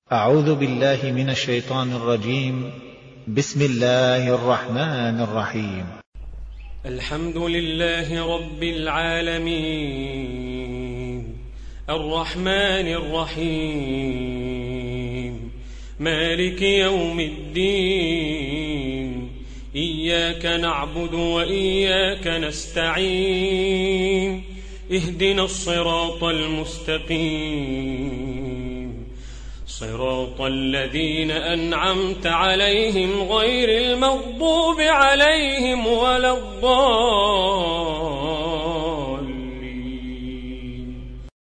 أعوذ بالله من الشيطان الرجيم. بسم الله الرحمن الرحيم. الحمد لله رب العالمين الرحمن الرحيم مالك يوم الدين إياك نعبد وإياك نستعين اهدنا الصراط المستقيم صراط الذين أنعمت عليهم غير المغضوب عليهم ولا الضالين.